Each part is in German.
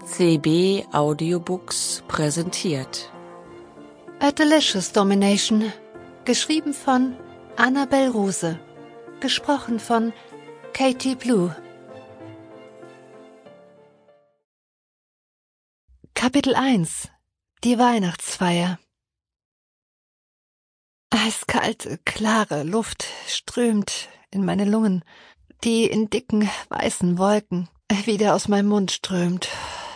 CB Audiobooks präsentiert A Delicious Domination, geschrieben von Annabel Ruse, gesprochen von Katie Blue. Kapitel 1: Die Weihnachtsfeier. Eiskalte, klare Luft strömt in meine Lungen, die in dicken, weißen Wolken wieder aus meinem Mund strömt.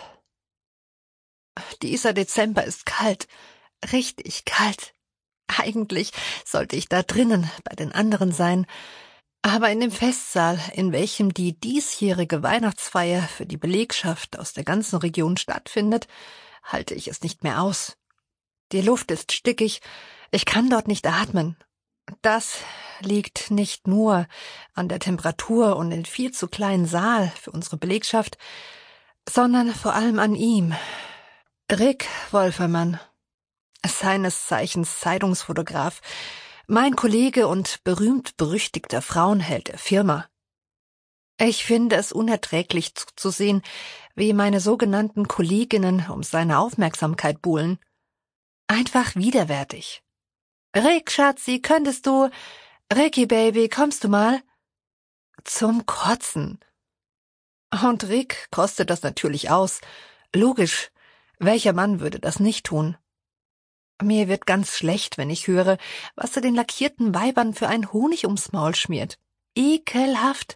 Dieser Dezember ist kalt, richtig kalt. Eigentlich sollte ich da drinnen bei den anderen sein, aber in dem Festsaal, in welchem die diesjährige Weihnachtsfeier für die Belegschaft aus der ganzen Region stattfindet, halte ich es nicht mehr aus. Die Luft ist stickig, ich kann dort nicht atmen. Das liegt nicht nur an der Temperatur und dem viel zu kleinen Saal für unsere Belegschaft, sondern vor allem an ihm. Rick Wolfermann, seines Zeichens Zeitungsfotograf, mein Kollege und berühmt-berüchtigter Frauenheld der Firma. Ich finde es unerträglich zuzusehen, wie meine sogenannten Kolleginnen um seine Aufmerksamkeit buhlen. Einfach widerwärtig. »Rick, Schatzi, könntest du? Ricky, Baby, kommst du mal?« Zum Kotzen. Und Rick kostet das natürlich aus. Logisch, welcher Mann würde das nicht tun? Mir wird ganz schlecht, wenn ich höre, was er den lackierten Weibern für einen Honig ums Maul schmiert. Ekelhaft.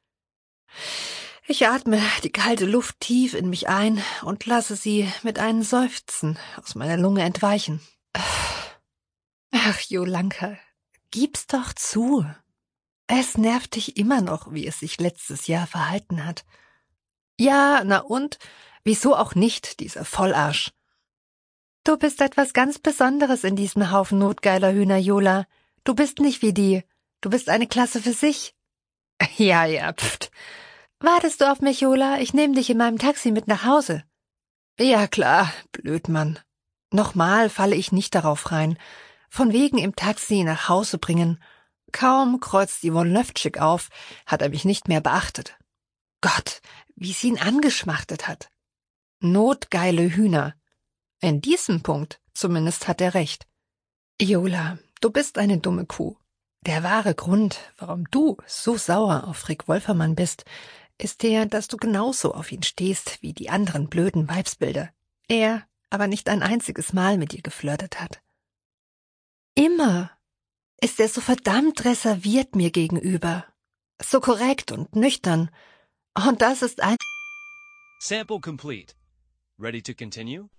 Ich atme die kalte Luft tief in mich ein und lasse sie mit einem Seufzen aus meiner Lunge entweichen. Ach, Jolanka, gib's doch zu. Es nervt dich immer noch, wie es sich letztes Jahr verhalten hat. Ja, na und? Wieso auch nicht, dieser Vollarsch? Du bist etwas ganz Besonderes in diesem Haufen notgeiler Hühner, Jola. Du bist nicht wie die. Du bist eine Klasse für sich. Ja, pft. Wartest du auf mich, Jola? Ich nehme dich in meinem Taxi mit nach Hause. Ja, klar, Blödmann. Nochmal falle ich nicht darauf rein. Von wegen im Taxi nach Hause bringen. Kaum kreuzt die Wolnöftschik auf, hat er mich nicht mehr beachtet. Gott, wie sie ihn angeschmachtet hat. Notgeile Hühner. In diesem Punkt zumindest hat er recht. Jola, du bist eine dumme Kuh. Der wahre Grund, warum du so sauer auf Rick Wolfermann bist, ist der, dass du genauso auf ihn stehst wie die anderen blöden Weibsbilder. Er aber nicht ein einziges Mal mit dir geflirtet hat. Immer ist er so verdammt reserviert mir gegenüber. So korrekt und nüchtern. Und das ist ein... Sample complete. Ready to continue?